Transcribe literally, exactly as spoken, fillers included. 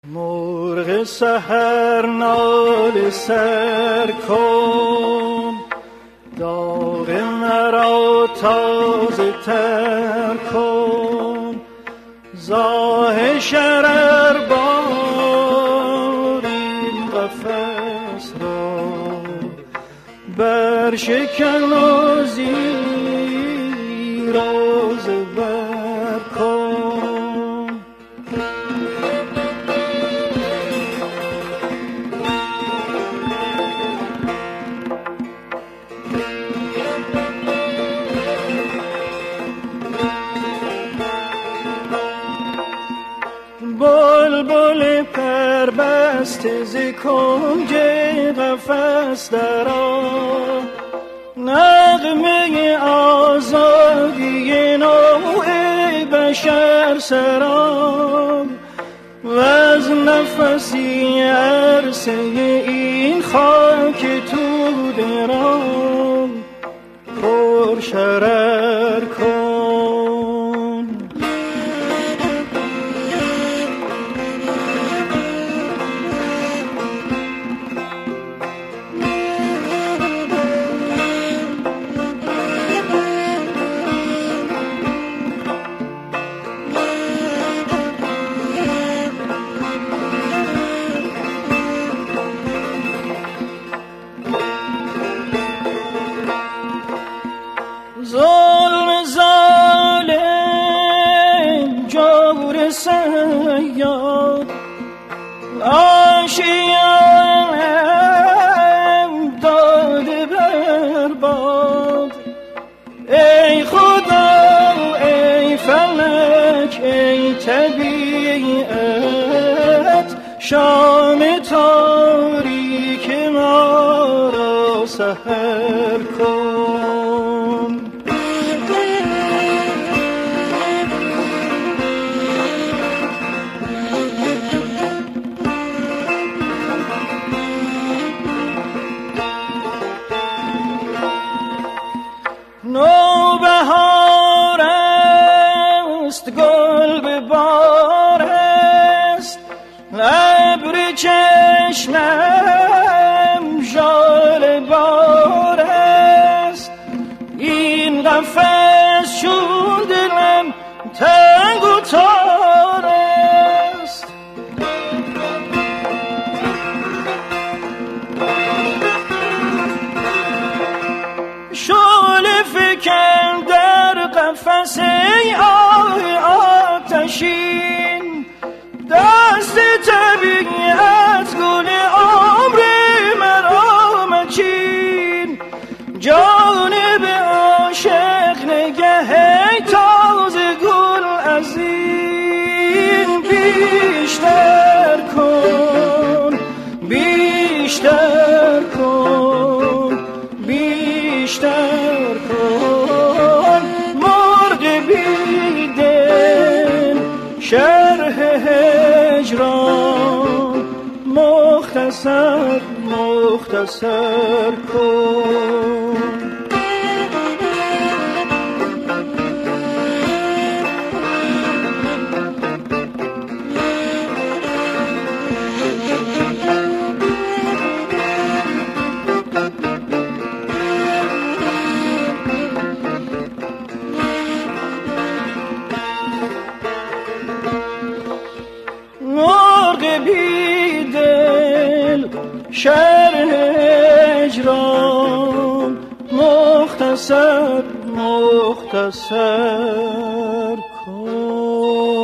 مرغ سحر ناله سر کن، داغ مرا تازه تر کن. زاه شرر بار این قفس را بر شکن و زیر و زبر کن. بلبل پربسته ز کنج قفس درآ، نغمه آزادی نوع بشر سرا. وز نفسی عرصه این خاک تو درام پر شرر کن. ظلم ظالم جور سیاد آشیم داده برباد. ای خدا ای فلک ای طبیعت، شام تاریک ما را سحر کن. نوبهار است گل به بار است، ابر چشمم ژاله بار است. این قفس چون دلم تنگ و تار است. شعله فکن در قفس ای آتشین، دست طبیعت گل عمر مرا مچین. جانب عاشق نگه ای تازه گل از این بیشتر کن، بیشتر کن، بیشتر کن. مرغ بی دل شرح هجران مختصر مختصر کن. شرح هجران مختصر مختصر کن.